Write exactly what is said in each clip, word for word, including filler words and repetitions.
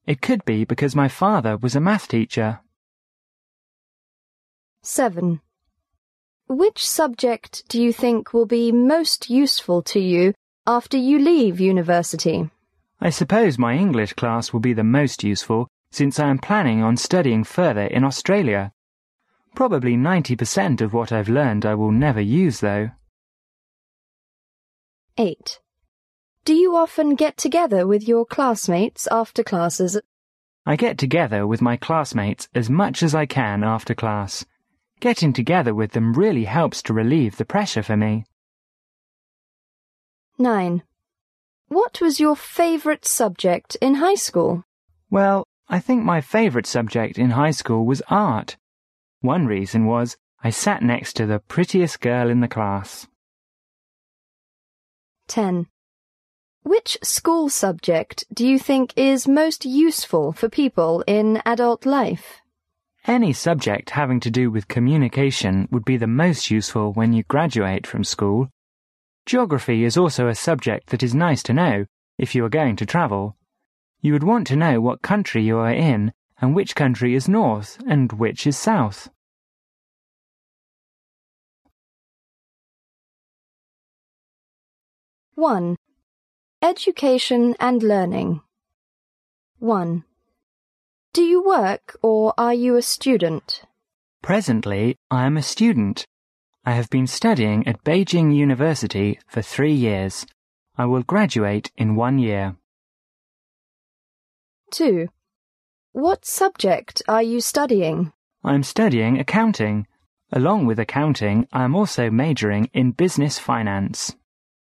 It could be because my father was a math teacher. seven. Which subject do you think will be most useful to you after you leave university? I suppose my English class will be the most useful since I am planning on studying further in Australia. Probably ninety percent of what I've learned I will never use, though. eight. Do you often get together with your classmates after classes? I get together with my classmates as much as I can after class. Getting together with them really helps to relieve the pressure for me. nine. What was your favourite subject in high school? Well, I think my favourite subject in high school was art. One reason was I sat next to the prettiest girl in the class. ten. Which school subject do you think is most useful for people in adult life? Any subject having to do with communication would be the most useful when you graduate from school. Geography is also a subject that is nice to know if you are going to travel. You would want to know what country you are in and which country is north and which is south. one. Education and learning. one. Do you work or are you a student? Presently, I am a student. I have been studying at Beijing University for three years. I will graduate in one year. two. What subject are you studying? I am studying accounting. Along with accounting, I am also majoring in business finance.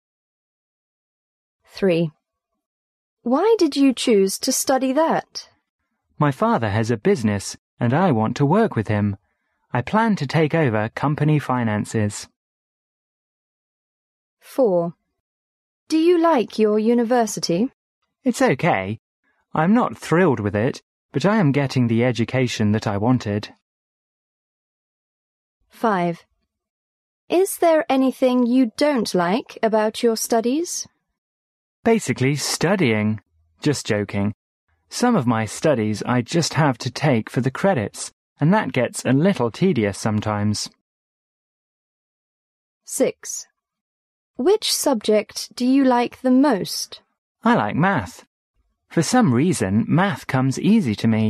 three. Why did you choose to study that? My father has a business, and I want to work with him. I plan to take over company finances. four. Do you like your university? It's okay. I'm not thrilled with it, but I am getting the education that I wanted. five. Is there anything you don't like about your studies? Basically, studying. Just joking. Some of my studies I just have to take for the credits, and that gets a little tedious sometimes. six. Which subject do you like the most? I like math. For some reason, math comes easy to me.